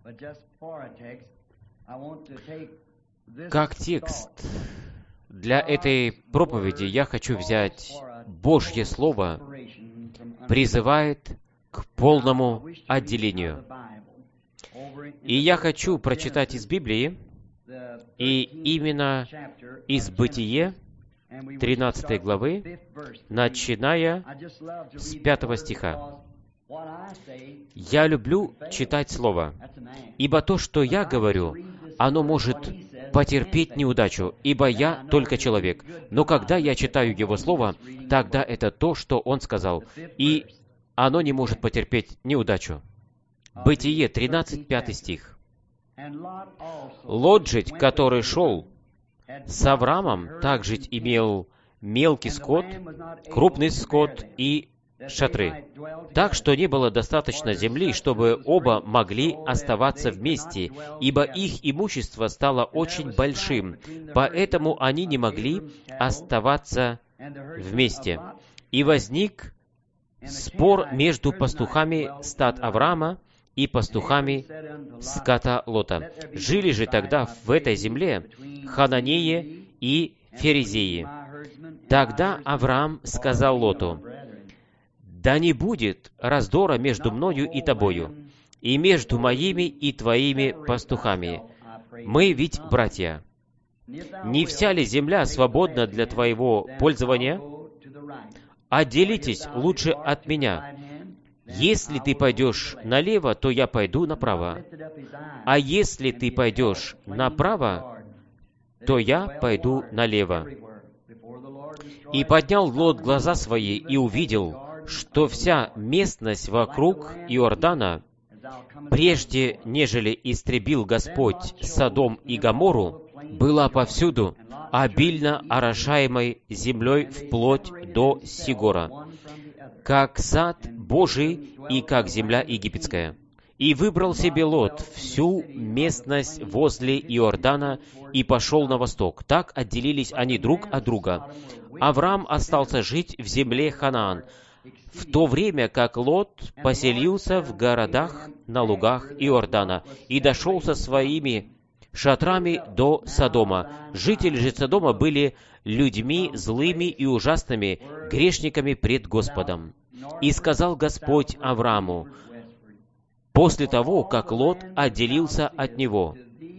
Как текст для этой проповеди я хочу взять Божье Слово, призывает к полному отделению. И я хочу прочитать из Библии, и именно из Бытие, 13 главы, начиная с 5 стиха. «Я люблю читать Слово, ибо то, что я говорю, оно может потерпеть неудачу, ибо я только человек. Но когда я читаю Его Слово, тогда это то, что Он сказал, и оно не может потерпеть неудачу». Бытие 13, 5 стих. «Лот жить, который шел с Авраамом, так жить имел мелкий скот, крупный скот и шатры, так что не было достаточно земли, чтобы оба могли оставаться вместе, ибо их имущество стало очень большим, поэтому они не могли оставаться вместе. И возник спор между пастухами стад Авраама и пастухами скота Лота. Жили же тогда в этой земле Хананеи и Ферезеи. Тогда Авраам сказал Лоту: «Да не будет раздора между мною и тобою, и между моими и твоими пастухами. Мы ведь братья. Не вся ли земля свободна для твоего пользования? Отделитесь лучше от меня. Если ты пойдешь налево, то я пойду направо. А если ты пойдешь направо, то я пойду налево». И поднял Лот глаза свои и увидел, что вся местность вокруг Иордана, прежде нежели истребил Господь Содом и Гоморру, была повсюду обильно орошаемой землей вплоть до Сигора, как сад Божий и как земля египетская. И выбрал себе Лот всю местность возле Иордана и пошел на восток. Так отделились они друг от друга. Авраам остался жить в земле Ханаан, в то время как Лот поселился в городах на лугах Иордана и дошел со своими шатрами до Содома. Жители же Содома были людьми злыми и ужасными, грешниками пред Господом. И сказал Господь Аврааму, после того, как Лот отделился от него: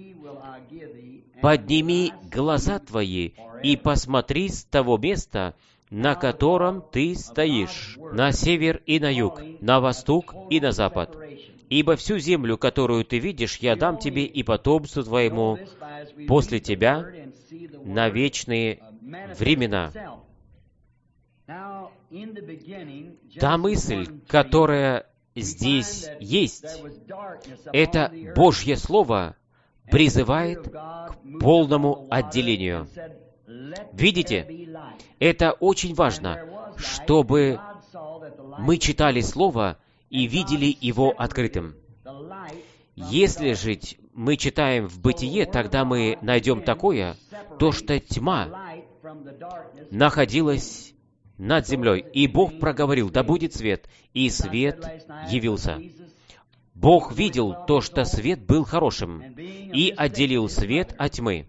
«Подними глаза твои и посмотри с того места, на котором ты стоишь, на север и на юг, на восток и на запад. Ибо всю землю, которую ты видишь, я дам тебе и потомству твоему после тебя на вечные времена». Та мысль, которая здесь есть, это Божье Слово призывает к полному отделению. Видите, это очень важно, чтобы мы читали Слово и видели его открытым. Если же мы читаем в Бытие, тогда мы найдем такое, то что тьма находилась над землей, и Бог проговорил: «Да будет свет», и свет явился. Бог видел то, что свет был хорошим, и отделил свет от тьмы.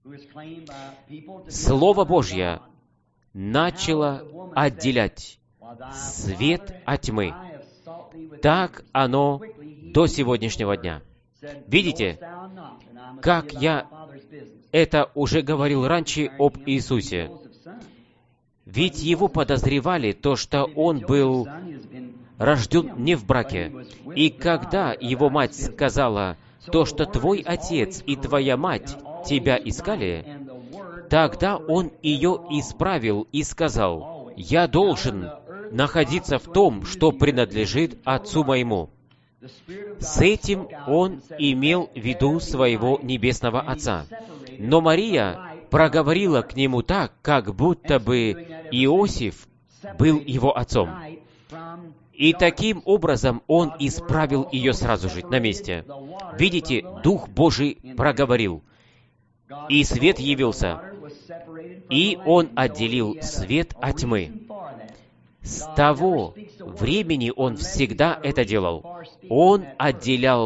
Слово Божье начало отделять свет от тьмы. Так оно до сегодняшнего дня. Видите, как я это уже говорил раньше об Иисусе. Ведь его подозревали то, что он был рожден не в браке. И когда его мать сказала то, что твой отец и твоя мать тебя искали, тогда он ее исправил и сказал: «Я должен находиться в том, что принадлежит отцу моему». С этим он имел в виду своего небесного Отца. Но Мария проговорила к нему так, как будто бы Иосиф был его отцом. И таким образом он исправил ее сразу же, на месте. Видите, Дух Божий проговорил, и свет явился, и он отделил свет от тьмы. С того времени он всегда это делал. Он отделял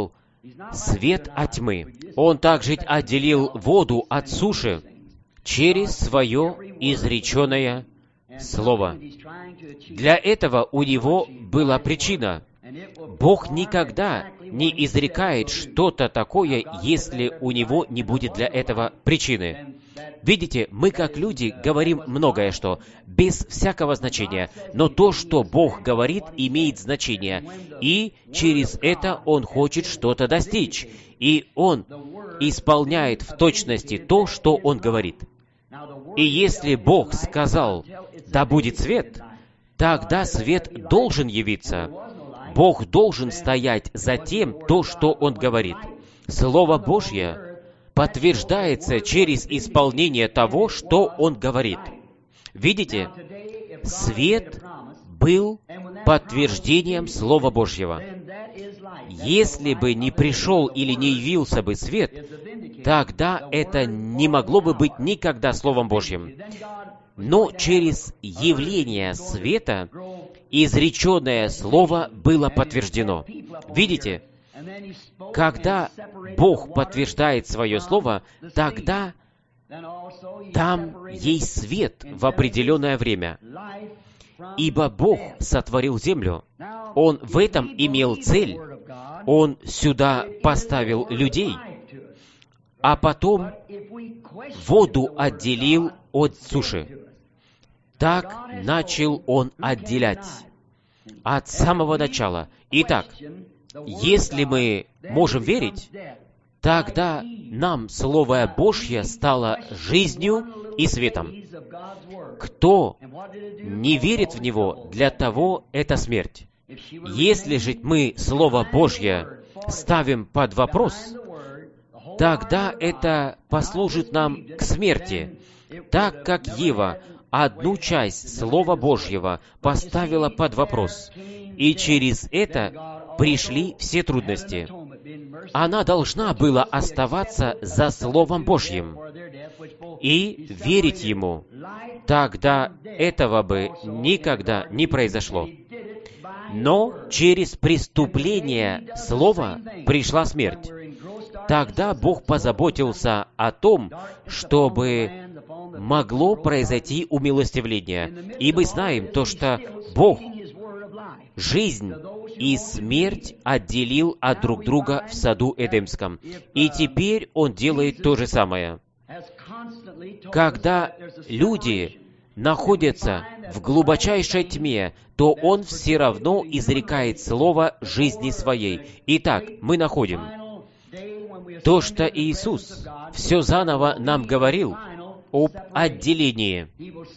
свет от тьмы. Он также отделил воду от суши через свое изреченное слово. Для этого у него была причина. Бог никогда не изрекает что-то такое, если у него не будет для этого причины. Видите, мы как люди говорим многое что, без всякого значения, но то, что Бог говорит, имеет значение, и через это Он хочет что-то достичь, и Он исполняет в точности то, что Он говорит. И если Бог сказал, да будет свет, тогда свет должен явиться. Бог должен стоять за тем, то, что Он говорит. Слово Божье подтверждается через исполнение того, что Он говорит. Видите, свет был подтверждением Слова Божьего. Если бы не пришел или не явился бы свет, тогда это не могло бы быть никогда Словом Божьим. Но через явление света изреченное Слово было подтверждено. Видите, когда Бог подтверждает Свое Слово, тогда там есть свет в определенное время. Ибо Бог сотворил землю. Он в этом имел цель. Он сюда поставил людей, а потом воду отделил от суши. Так начал Он отделять от самого начала. Итак, если мы можем верить, тогда нам Слово Божье стало жизнью и светом. Кто не верит в Него, для того это смерть. Если же мы Слово Божье ставим под вопрос, тогда это послужит нам к смерти, так как Ева одну часть Слова Божьего поставила под вопрос, и через это пришли все трудности. Она должна была оставаться за Словом Божьим и верить Ему. Тогда этого бы никогда не произошло. Но через преступление Слова пришла смерть. Тогда Бог позаботился о том, чтобы могло произойти умилостивление. И мы знаем то, что Бог жизнь и смерть отделил от друг друга в саду Эдемском. И теперь Он делает то же самое. Когда люди находятся в глубочайшей тьме, то Он все равно изрекает слово жизни своей. Итак, мы находим то, что Иисус все заново нам говорил об отделении.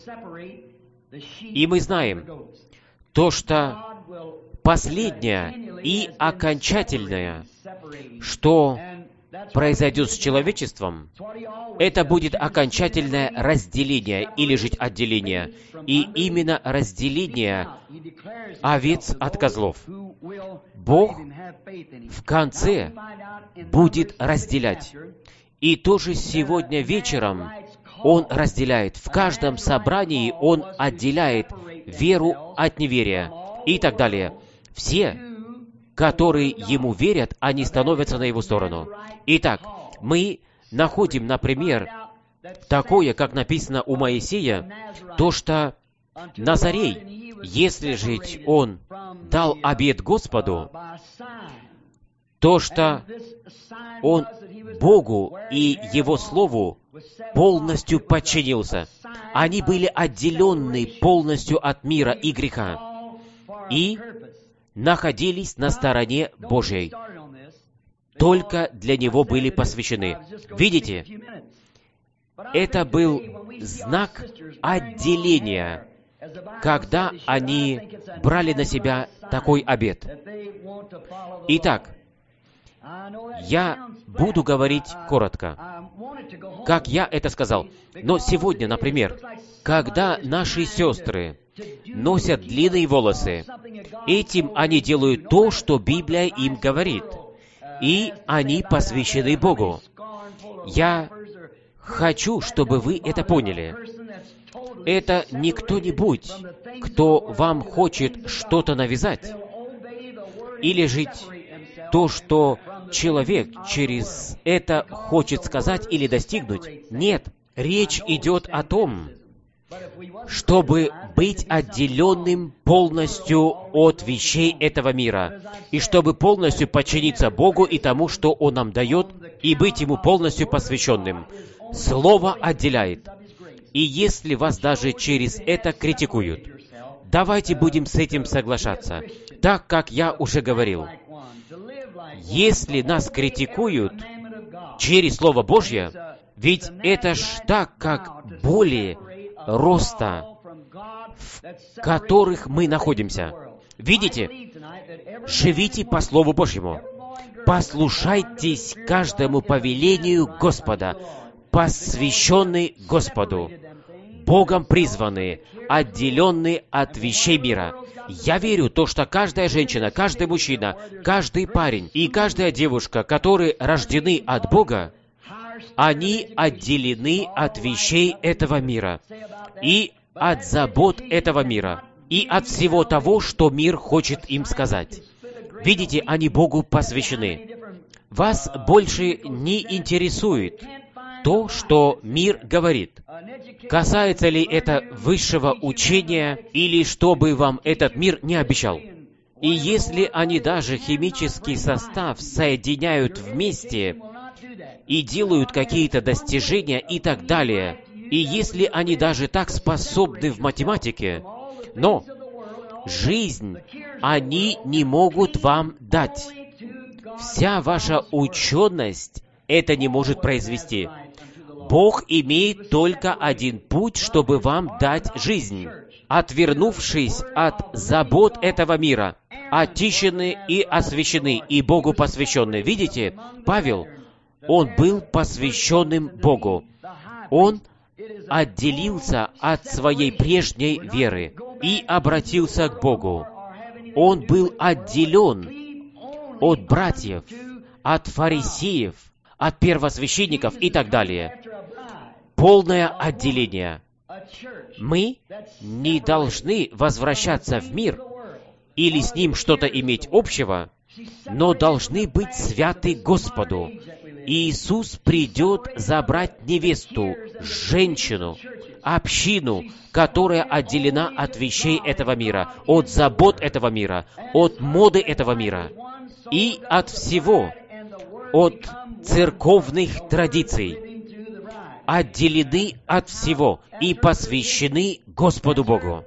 И мы знаем то, что последнее и окончательное, что произойдет с человечеством, это будет окончательное разделение или же отделение. И именно разделение овец от козлов. Бог в конце будет разделять. И тоже сегодня вечером Он разделяет. В каждом собрании Он отделяет веру от неверия и так далее. Все, которые Ему верят, они становятся на Его сторону. Итак, мы находим, например, такое, как написано у Моисея, то, что Назарей, если же он дал обет Господу, то, что он Богу и Его Слову полностью подчинился. Они были отделены полностью от мира и греха и находились на стороне Божьей. Только для Него были посвящены. Видите, это был знак отделения, когда они брали на себя такой обет. Итак, я буду говорить коротко, как я это сказал. Но сегодня, например, когда наши сестры носят длинные волосы, этим они делают то, что Библия им говорит, и они посвящены Богу. Я хочу, чтобы вы это поняли. Это не кто-нибудь, кто вам хочет что-то навязать, или жить то, что человек через это хочет сказать или достигнуть? Нет. Речь идет о том, чтобы быть отделенным полностью от вещей этого мира, и чтобы полностью подчиниться Богу и тому, что Он нам дает, и быть Ему полностью посвященным. Слово отделяет. И если вас даже через это критикуют, давайте будем с этим соглашаться. Так, как я уже говорил, если нас критикуют через Слово Божье, ведь это ж так, как боли роста, в которых мы находимся. Видите? Живите по Слову Божьему. Послушайтесь каждому повелению Господа, посвященный Господу, Богом призванные, отделенные от вещей мира. Я верю в то, что каждая женщина, каждый мужчина, каждый парень и каждая девушка, которые рождены от Бога, они отделены от вещей этого мира и от забот этого мира и от всего того, что мир хочет им сказать. Видите, они Богу посвящены. Вас больше не интересует то, что мир говорит. Касается ли это высшего учения или что бы вам этот мир не обещал. И если они даже химический состав соединяют вместе и делают какие-то достижения и так далее, и если они даже так способны в математике, но жизнь они не могут вам дать. Вся ваша ученость это не может произвести. Бог имеет только один путь, чтобы вам дать жизнь. Отвернувшись от забот этого мира, очищены и освящены, и Богу посвящены. Видите, Павел, он был посвященным Богу. Он отделился от своей прежней веры и обратился к Богу. Он был отделен от братьев, от фарисеев, от первосвященников и так далее. Полное отделение. Мы не должны возвращаться в мир или с ним что-то иметь общего, но должны быть святы Господу. Иисус придет забрать невесту, женщину, общину, которая отделена от вещей этого мира, от забот этого мира, от моды этого мира и от всего, от церковных традиций, отделены от всего и посвящены Господу Богу.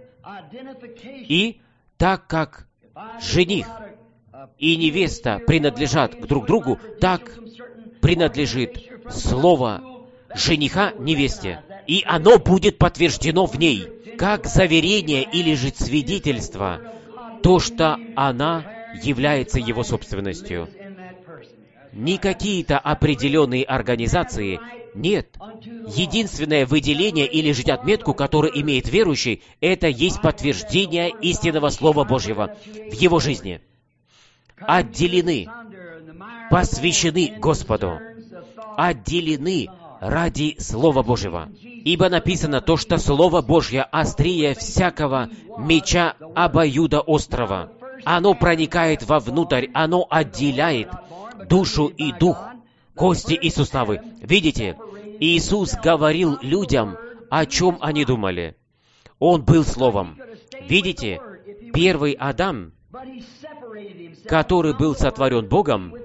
И так как жених и невеста принадлежат друг другу, так принадлежит слово жениха невесте, и оно будет подтверждено в ней, как заверение или же свидетельство, то, что она является его собственностью. Не какие-то определенные организации, нет. Единственное выделение или же отметку, которую имеет верующий, это есть подтверждение истинного Слова Божьего в его жизни. Отделены, посвящены Господу, отделены ради Слова Божьего. Ибо написано то, что Слово Божье острее всякого меча обоюдоострого. Оно проникает вовнутрь, оно отделяет душу и дух, кости и суставы. Видите, Иисус говорил людям, о чем они думали. Он был Словом. Видите, первый Адам, который был сотворен Богом,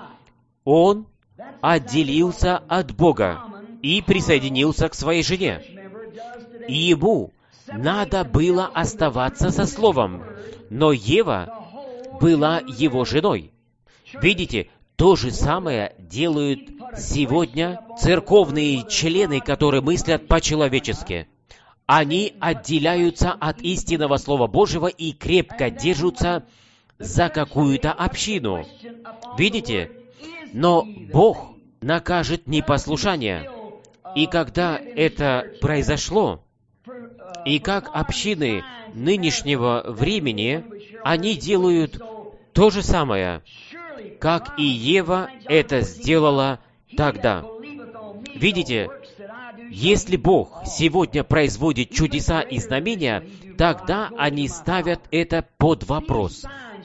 он отделился от Бога и присоединился к своей жене. И ему надо было оставаться со Словом, но Ева была его женой. Видите, то же самое делают сегодня церковные члены, которые мыслят по-человечески. Они отделяются от истинного Слова Божьего и крепко держатся за какую-то общину. Видите? Но Бог накажет непослушание. И когда это произошло, и как общины нынешнего времени, они делают то же самое, как и Ева это сделала тогда. Видите, если Бог сегодня производит чудеса и знамения, тогда они ставят это под вопрос.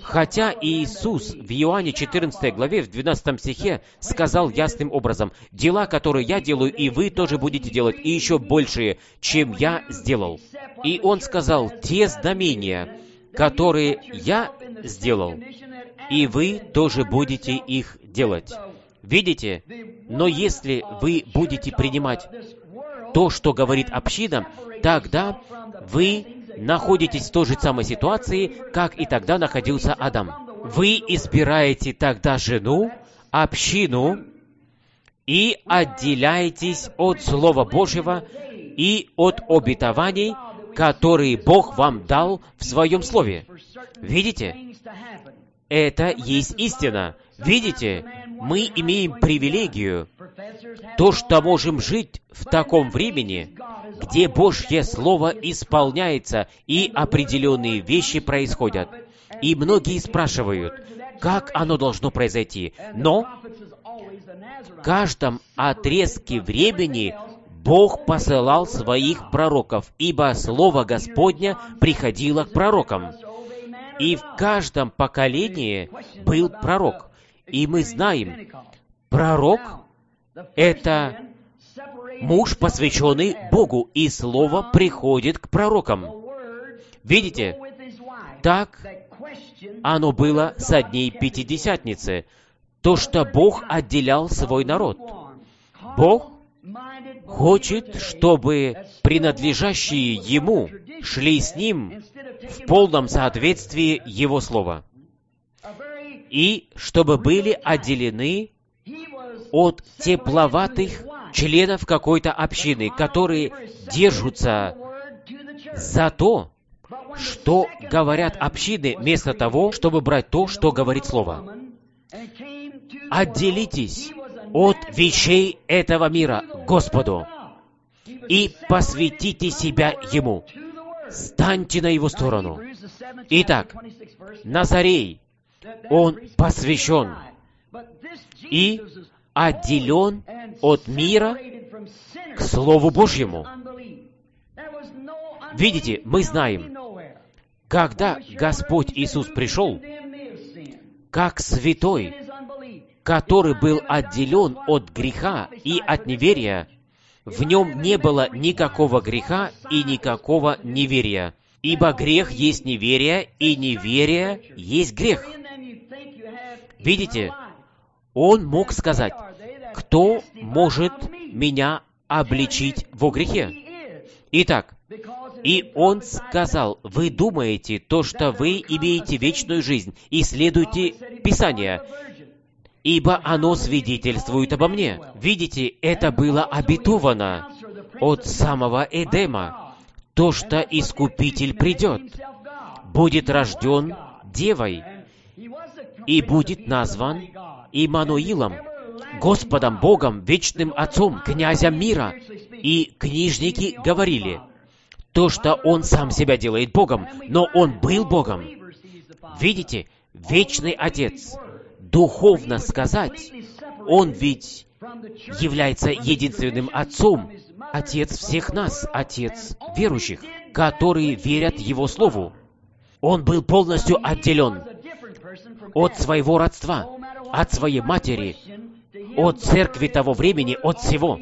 Хотя Иисус в Иоанне 14 главе, в 12 стихе сказал ясным образом: «Дела, которые я делаю, и вы тоже будете делать, и еще большие, чем я сделал». И Он сказал: «Те знамения, которые я сделал, и вы тоже будете их делать». Видите? Но если вы будете принимать то, что говорит община, тогда вы находитесь в той же самой ситуации, как и тогда находился Адам. Вы избираете тогда жену, общину, и отделяетесь от Слова Божьего и от обетований, которые Бог вам дал в Своем Слове. Видите? Это есть истина. Видите? Мы имеем привилегию, то, что можем жить в таком времени, где Божье Слово исполняется и определенные вещи происходят. И многие спрашивают, как оно должно произойти. Но в каждом отрезке времени Бог посылал своих пророков, ибо Слово Господне приходило к пророкам. И в каждом поколении был пророк. И мы знаем, пророк — это муж, посвященный Богу, и Слово приходит к пророкам. Видите, так оно было со дней Пятидесятницы, то, что Бог отделял свой народ. Бог хочет, чтобы принадлежащие Ему шли с Ним в полном соответствии Его Слова, и чтобы были отделены от тепловатых членов какой-то общины, которые держатся за то, что говорят общины, вместо того, чтобы брать то, что говорит Слово. Отделитесь от вещей этого мира Господу и посвятите себя Ему. Станьте на Его сторону. Итак, Назарей, он посвящен и отделен от мира к Слову Божьему. Видите, мы знаем, когда Господь Иисус пришел, как святой, который был отделен от греха и от неверия, в нем не было никакого греха и никакого неверия. Ибо грех есть неверие, и неверие есть грех. Видите, он мог сказать: «Кто может меня обличить во грехе?» Итак, и он сказал: «Вы думаете то, что вы имеете вечную жизнь, и следуйте Писанию, ибо оно свидетельствует обо мне». Видите, это было обетовано от самого Эдема, то, что Искупитель придет, будет рожден девой и будет назван Иммануилом, Господом Богом, вечным Отцом, князем мира. И книжники говорили, то, что Он сам себя делает Богом, но Он был Богом. Видите, вечный Отец, духовно сказать, Он ведь является единственным Отцом, Отец всех нас, Отец верующих, которые верят Его Слову. Он был полностью отделен от своего родства, от своей матери, от церкви того времени, от всего,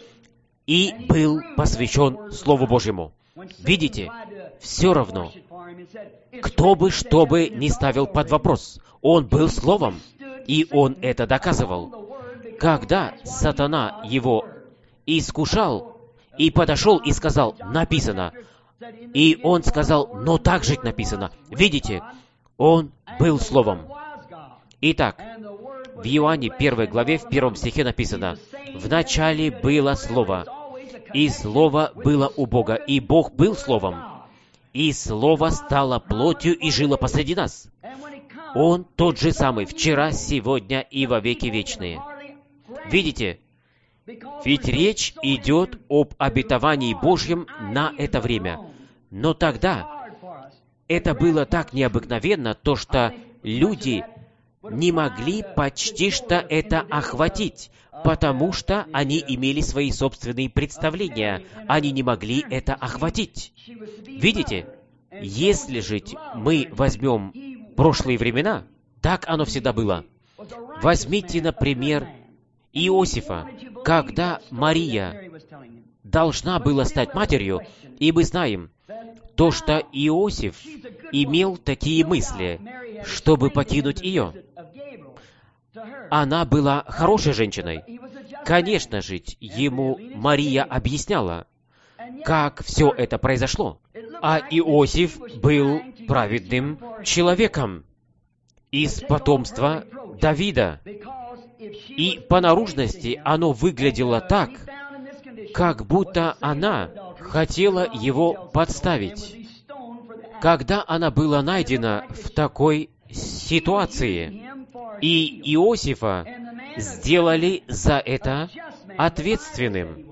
и был посвящен Слову Божьему. Видите, все равно, кто бы что бы ни ставил под вопрос, он был Словом, и он это доказывал. Когда сатана его искушал и подошел и сказал: «Написано», и он сказал: «Но так жить написано». Видите, он был Словом. Итак, в Иоанне 1 главе, в 1 стихе написано: «В начале было Слово, и Слово было у Бога, и Бог был Словом, и Слово стало плотью и жило посреди нас». Он тот же самый вчера, сегодня и во веки вечные. Видите, ведь речь идет об обетовании Божьем на это время. Но тогда это было так необыкновенно, то что люди не могли почти что это охватить, потому что они имели свои собственные представления. Они не могли это охватить. Видите, если же мы возьмем прошлые времена, так оно всегда было. Возьмите, например, Иосифа, когда Мария должна была стать матерью, и мы знаем, то, что Иосиф имел такие мысли, чтобы покинуть ее. Она была хорошей женщиной. Конечно же, ему Мария объясняла, как все это произошло. А Иосиф был праведным человеком из потомства Давида. И по наружности оно выглядело так, как будто она хотела его подставить. Когда она была найдена в такой ситуации, и Иосифа сделали за это ответственным.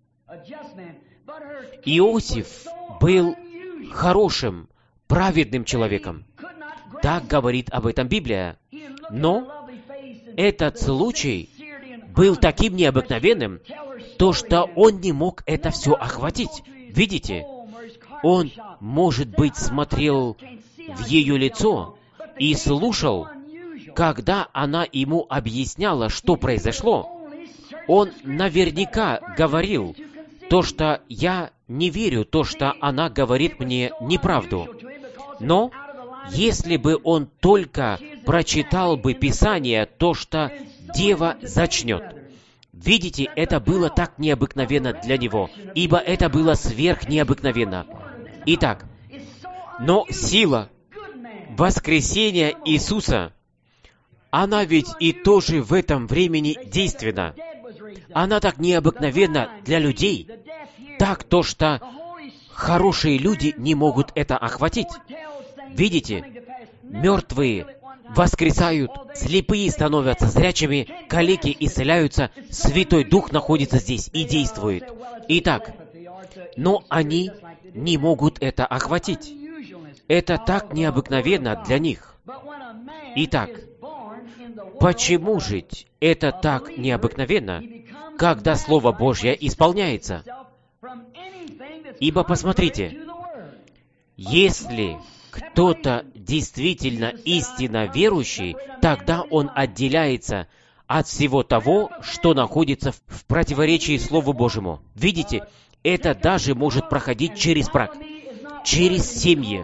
Иосиф был хорошим, праведным человеком. Так говорит об этом Библия. Но этот случай был таким необыкновенным, то, что он не мог это все охватить. Видите, он, может быть, смотрел в ее лицо и слушал, когда она ему объясняла, что произошло. Он наверняка говорил то, что я не верю, то, что она говорит мне неправду. Но если бы он только прочитал бы Писание, то, что дева зачнет. Видите, это было так необыкновенно для него, ибо это было сверхнеобыкновенно. Итак, но сила воскресения Иисуса, она ведь и тоже в этом времени действенна. Она так необыкновенна для людей, так то, что хорошие люди не могут это охватить. Видите, мертвые воскресают, слепые становятся зрячими, калеки исцеляются, Святой Дух находится здесь и действует. Итак, но они не могут это охватить. Это так необыкновенно для них. Итак, почему же это так необыкновенно, когда Слово Божье исполняется? Ибо посмотрите, если кто-то действительно истинно верующий, тогда он отделяется от всего того, что находится в противоречии Слову Божьему. Видите, это даже может проходить через брак, через семьи.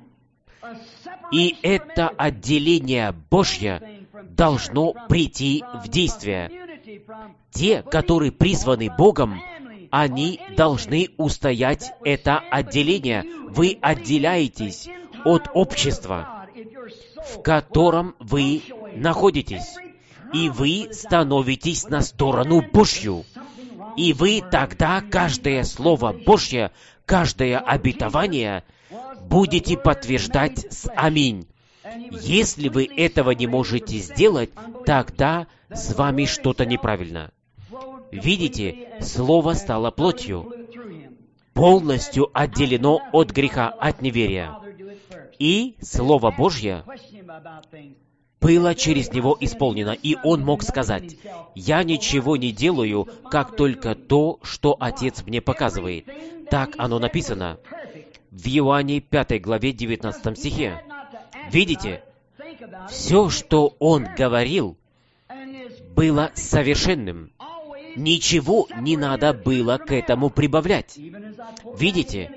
И это отделение Божье должно прийти в действие. Те, которые призваны Богом, они должны устоять это отделение. Вы отделяетесь от общества, в котором вы находитесь, и вы становитесь на сторону Божью. И вы тогда каждое Слово Божье, каждое обетование будете подтверждать с «Аминь». Если вы этого не можете сделать, тогда с вами что-то неправильно. Видите, Слово стало плотью, полностью отделено от греха, от неверия. И Слово Божье было через него исполнено, и он мог сказать: «Я ничего не делаю, как только то, что Отец мне показывает». Так оно написано в Иоанне 5 главе 19 стихе. Видите, все, что он говорил, было совершенным. Ничего не надо было к этому прибавлять. Видите,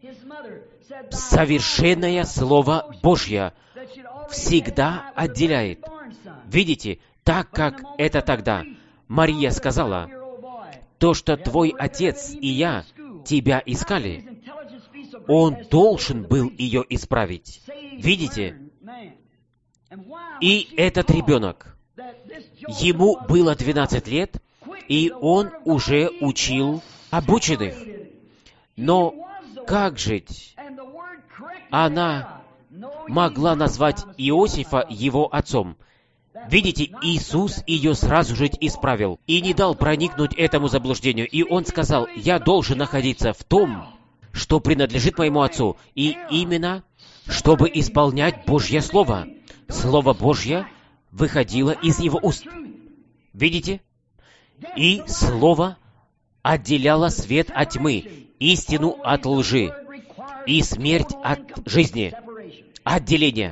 совершенное Слово Божье всегда отделяет. Видите, так как это тогда Мария сказала: «То, что твой отец и я тебя искали», он должен был ее исправить. Видите? И этот ребенок, ему было 12 лет, и он уже учил обученных. Но как же она могла назвать Иосифа его отцом? Видите, Иисус ее сразу же исправил и не дал проникнуть этому заблуждению. И он сказал: «Я должен находиться в том, что принадлежит моему отцу, и именно, чтобы исполнять Божье Слово». Слово Божье выходило из его уст. Видите? И Слово отделяло свет от тьмы, истину от лжи, и смерть от жизни. Отделение.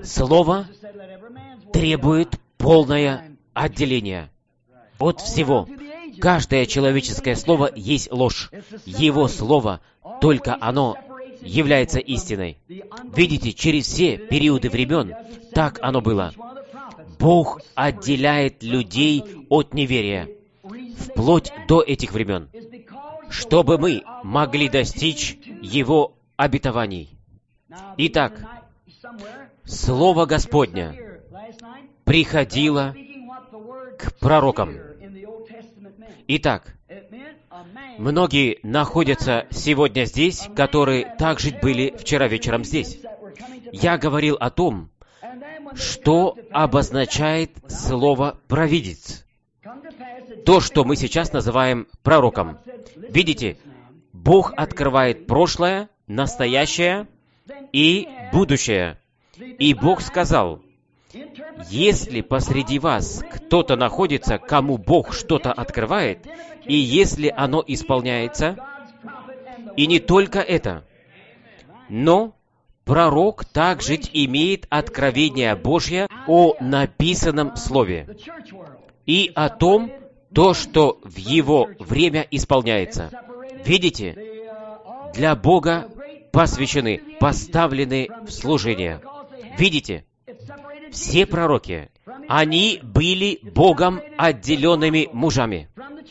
Слово требует полное отделение от всего. Каждое человеческое слово есть ложь. Его слово, только оно является истиной. Видите, через все периоды времен так оно было. Бог отделяет людей от неверия, вплоть до этих времен, чтобы мы могли достичь Его обетований. Итак, Слово Господне приходило к пророкам. Итак, многие находятся сегодня здесь, которые также были вчера вечером здесь. Я говорил о том, что обозначает слово «провидец». То, что мы сейчас называем пророком. Видите, Бог открывает прошлое, настоящее и будущее. И Бог сказал, если посреди вас кто-то находится, кому Бог что-то открывает, и если оно исполняется, и не только это, но пророк также имеет откровение Божье о написанном Слове и о том, то, что в его время исполняется. Видите, для Бога посвящены, поставлены в служение. Видите, все пророки, они были Богом отделенными мужами.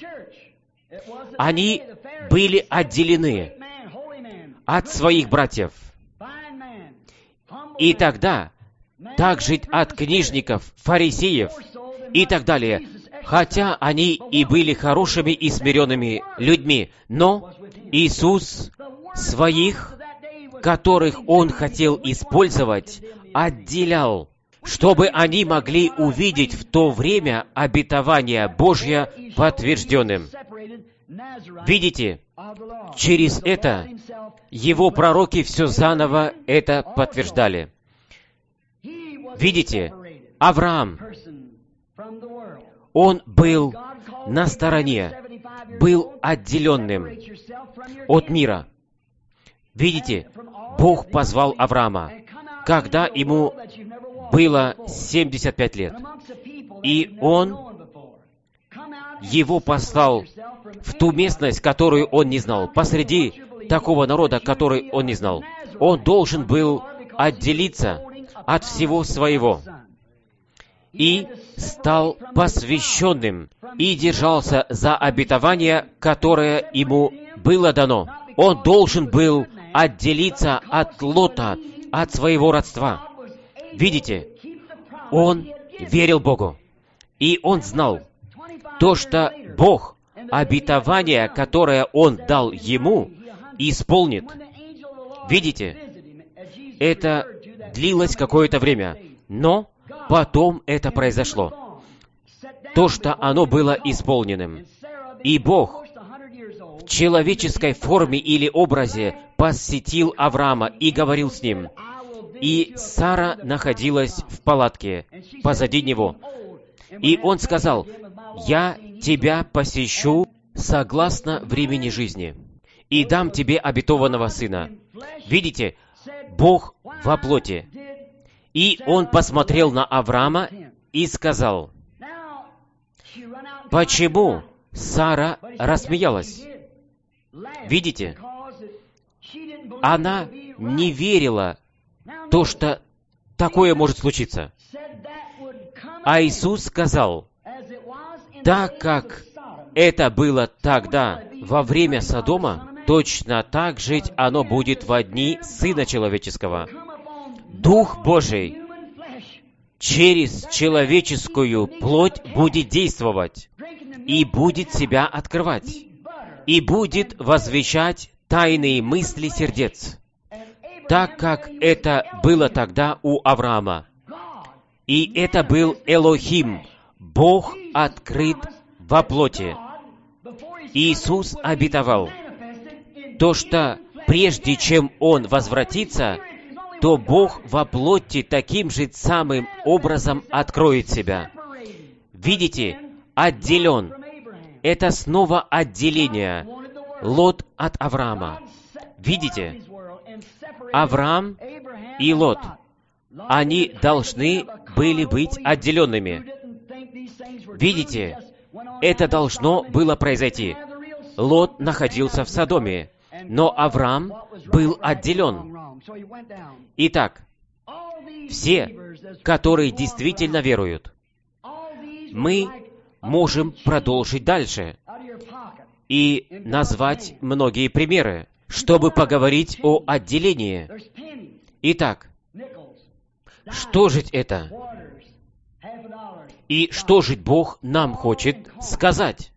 Они были отделены от своих братьев. И тогда также от книжников, фарисеев и так далее, хотя они и были хорошими и смиренными людьми, но Иисус своих, которых Он хотел использовать, отделял, чтобы они могли увидеть в то время обетование Божье подтвержденным. Видите, через это Его пророки все заново это подтверждали. Видите, Авраам, он был на стороне, был отделенным от мира. Видите, Бог позвал Авраама, когда ему было 75 лет. И Он его послал в ту местность, которую он не знал, посреди такого народа, который он не знал. Он должен был отделиться от всего своего и стал посвященным и держался за обетование, которое ему было дано. Он должен был отделиться от Лота, от своего родства. Видите, он верил Богу, и он знал то, что Бог обетование, которое Он дал ему, исполнит. Видите, это длилось какое-то время, но потом это произошло. То, что оно было исполненным. И Бог в человеческой форме или образе посетил Авраама и говорил с ним. И Сара находилась в палатке позади него. И он сказал, «Я тебя посещу согласно времени жизни и дам тебе обетованного сына». Видите, Бог во плоти. И он посмотрел на Авраама и сказал, почему Сара рассмеялась? Видите, она не верила то, что такое может случиться. А Иисус сказал, так как это было тогда, во время Содома, точно так же оно будет во дни Сына Человеческого. Дух Божий через человеческую плоть будет действовать, и будет себя открывать, и будет возвещать тайные мысли сердец, так как это было тогда у Авраама. И это был Элохим, Бог открыт во плоти. Иисус обетовал то, что прежде чем Он возвратится, то Бог во плоти таким же самым образом откроет себя. Видите, отделен. Это снова отделение. Лот от Авраама. Видите, Авраам и Лот. они должны были быть отделенными. Видите, это должно было произойти. Лот находился в Содоме, но Авраам был отделен. Итак, все, которые действительно веруют, мы можем продолжить дальше и назвать многие примеры, чтобы поговорить о отделении. Итак, что же это? И что же Бог нам хочет сказать?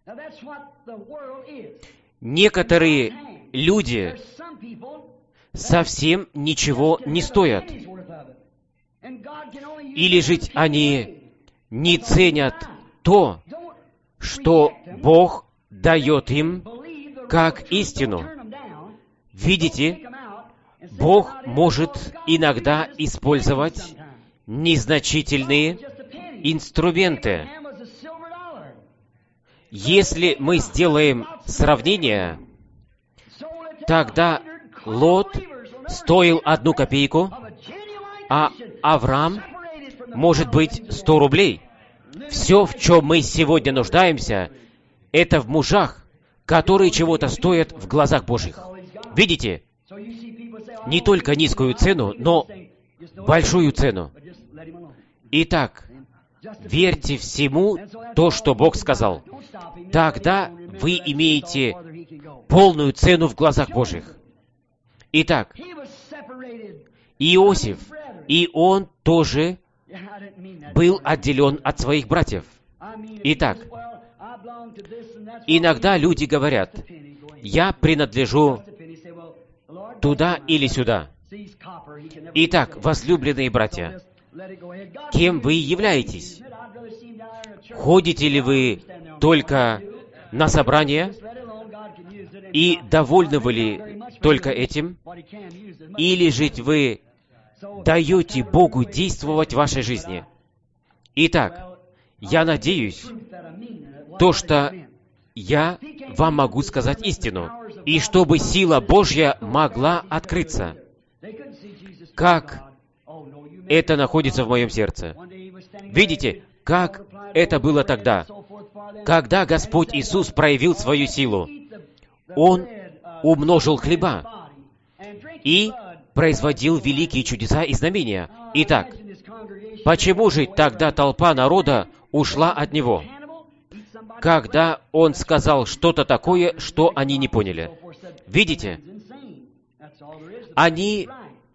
Некоторые люди совсем ничего не стоят. Или же они не ценят то, что Бог дает им как истину. Видите, Бог может иногда использовать незначительные инструменты. Если мы сделаем сравнение, тогда Лот стоил 1 копейку, а Авраам, может быть, 100 рублей. Все, в чем мы сегодня нуждаемся, это в мужах, которые чего-то стоят в глазах Божьих. Видите, не только низкую цену, но большую цену. Итак, верьте всему то, что Бог сказал. Тогда вы имеете полную цену в глазах Божьих. Итак, Иосиф, и он тоже был отделен от своих братьев. Итак, иногда люди говорят: я принадлежу туда или сюда. Итак, возлюбленные братья, кем вы являетесь? Ходите ли вы только на собрания? И довольны вы ли только этим? Или же вы даете Богу действовать в вашей жизни? Итак, я надеюсь, то, что я вам могу сказать истину, и чтобы сила Божья могла открыться, как это находится в моем сердце. Видите, как это было тогда, когда Господь Иисус проявил свою силу. Он умножил хлеба и производил великие чудеса и знамения. Итак, почему же тогда толпа народа ушла от Него, когда Он сказал что-то такое, что они не поняли? Видите, они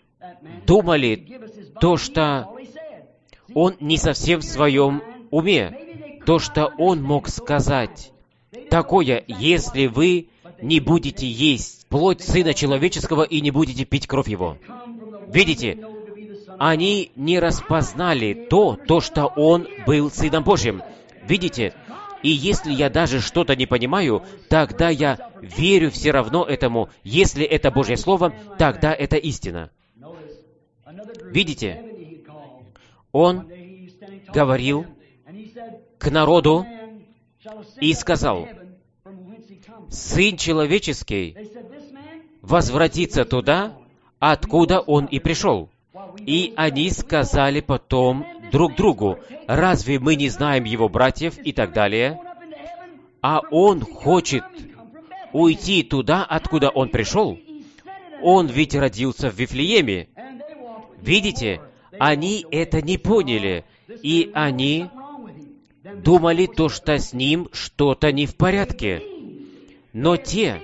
думали то, что Он не совсем в своем уме, то, что Он мог сказать такое: если вы не будете есть плоть Сына Человеческого и не будете пить кровь Его. Видите, они не распознали то, что Он был Сыном Божьим. Видите, и если я даже что-то не понимаю, тогда я верю все равно этому. Если это Божье Слово, тогда это истина. Видите, Он говорил к народу и сказал: Сын Человеческий возвратится туда, откуда Он и пришел. И они сказали потом друг другу: разве мы не знаем Его братьев и так далее? А Он хочет уйти туда, откуда Он пришел. Он ведь родился в Вифлееме. Видите, они это не поняли, и они думали то, что с Ним что-то не в порядке. Но те,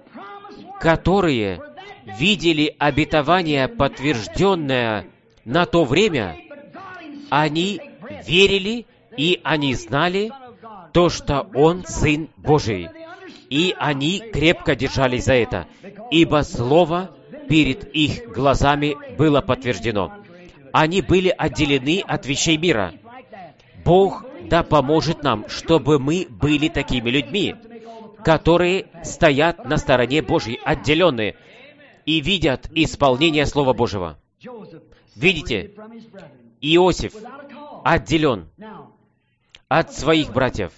которые видели обетование, подтвержденное на то время, они верили, и они знали то, что Он Сын Божий. И они крепко держались за это, ибо Слово перед их глазами было подтверждено. Они были отделены от вещей мира. Бог да поможет нам, чтобы мы были такими людьми, которые стоят на стороне Божьей, отделенные, и видят исполнение Слова Божьего. Видите, Иосиф отделен от своих братьев.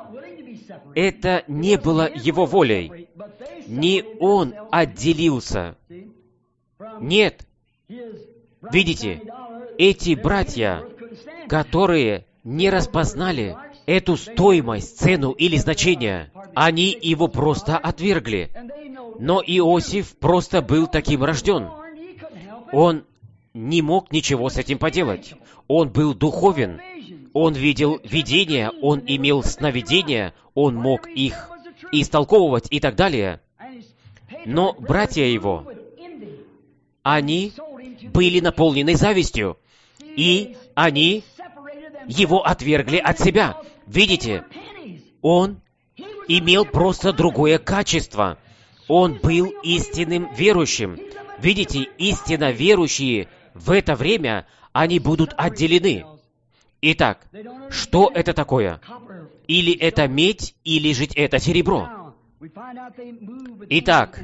Это не было его волей. Не он отделился. Нет. Видите, эти братья, которые не распознали эту стоимость, цену или значение, они его просто отвергли. Но Иосиф просто был таким рожден. Он не мог ничего с этим поделать. Он был духовен. Он видел видения, он имел сновидения, он мог их истолковывать и так далее. Но братья его, они были наполнены завистью, и они его отвергли от себя. Видите, он имел просто другое качество. Он был истинным верующим. Видите, истинно верующие в это время, они будут отделены. Итак, что это такое? Или это медь, или же это серебро? Итак,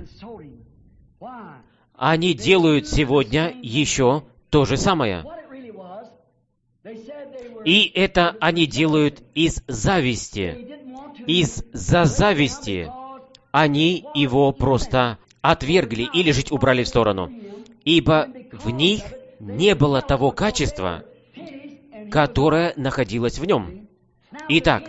они делают сегодня еще то же самое. И это они делают из зависти. Из-за зависти они его просто отвергли или же убрали в сторону. Ибо в них не было того качества, которое находилось в нем. Итак,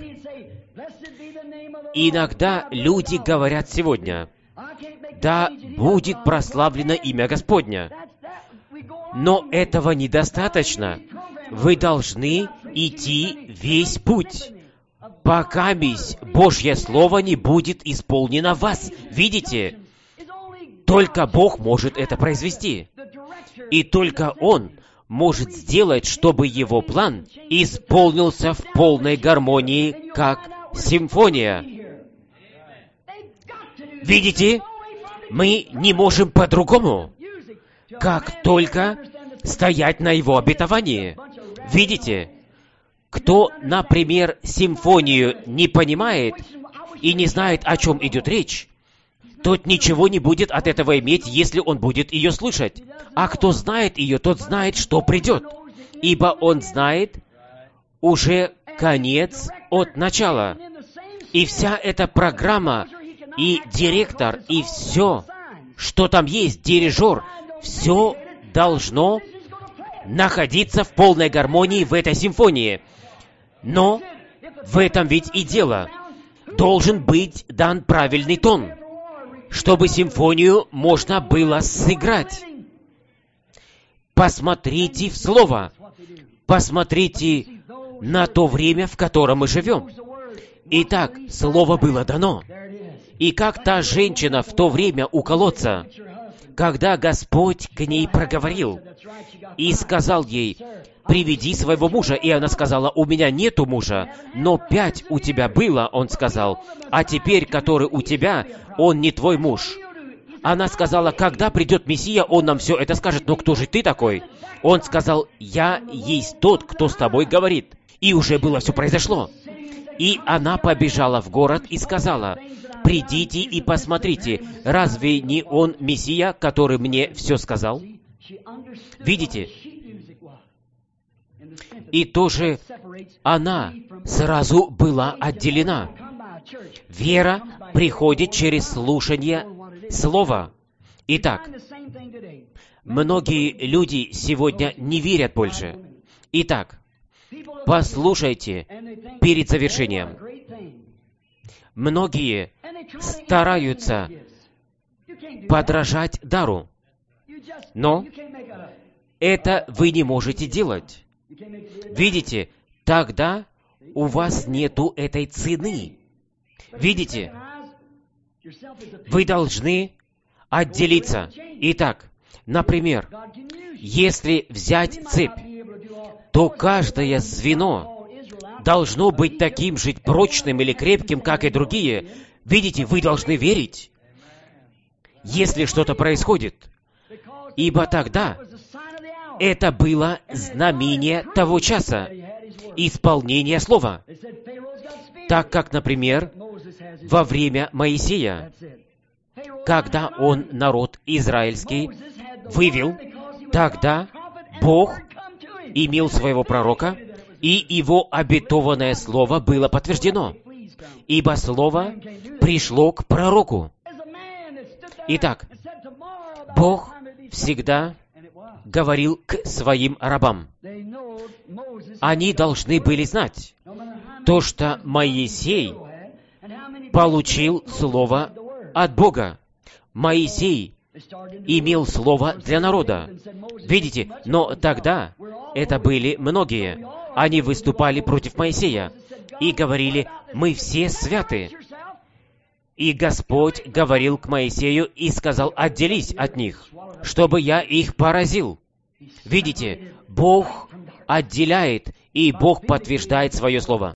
иногда люди говорят сегодня: «Да будет прославлено имя Господня». Но этого недостаточно. Вы должны идти весь путь, пока Божье Слово не будет исполнено в вас. Видите? Только Бог может это произвести. И только Он может сделать, чтобы Его план исполнился в полной гармонии, как симфония. Видите? Мы не можем по-другому, как только стоять на Его обетовании. Видите? Кто, например, симфонию не понимает и не знает, о чем идет речь, тот ничего не будет от этого иметь, если он будет ее слышать. А кто знает ее, тот знает, что придет. Ибо он знает уже конец от начала. И вся эта программа, и директор, и все, что там есть, дирижер, все должно находиться в полной гармонии в этой симфонии. Но в этом ведь и дело. Должен быть дан правильный тон, чтобы симфонию можно было сыграть. Посмотрите в Слово. Посмотрите на то время, в котором мы живем. Итак, Слово было дано. И как та женщина в то время у колодца, когда Господь к ней проговорил и сказал ей: «Приведи своего мужа». И она сказала: «У меня нету мужа». «Но 5 у тебя было», он сказал, «а теперь, который у тебя, он не твой муж». Она сказала: «Когда придет Мессия, он нам все это скажет». «Но кто же ты такой?» Он сказал: «Я есть тот, кто с тобой говорит». И уже было все произошло. И она побежала в город и сказала: «Придите и посмотрите, разве не он Мессия, который мне все сказал?» Видите? И тоже она сразу была отделена. Вера приходит через слушание Слова. Итак, многие люди сегодня не верят больше. Итак, послушайте перед завершением. Многие стараются подражать дару, но это вы не можете делать. Видите, тогда у вас нету этой цены. Видите, вы должны отделиться. Итак, например, если взять цепь, то каждое звено должно быть таким же прочным или крепким, как и другие. Видите, вы должны верить, если что-то происходит. Ибо тогда это было знамение того часа, исполнение слова. Так как, например, во время Моисея, когда он народ израильский вывел, тогда Бог имел своего пророка, и его обетованное слово было подтверждено, ибо слово пришло к пророку. Итак, Бог всегда говорил к своим рабам. Они должны были знать то, что Моисей получил слово от Бога. Моисей имел слово для народа. Видите, но тогда это были многие. Они выступали против Моисея и говорили: «Мы все святы». И Господь говорил к Моисею и сказал: «Отделись от них, чтобы я их поразил». Видите, Бог отделяет, и Бог подтверждает свое слово.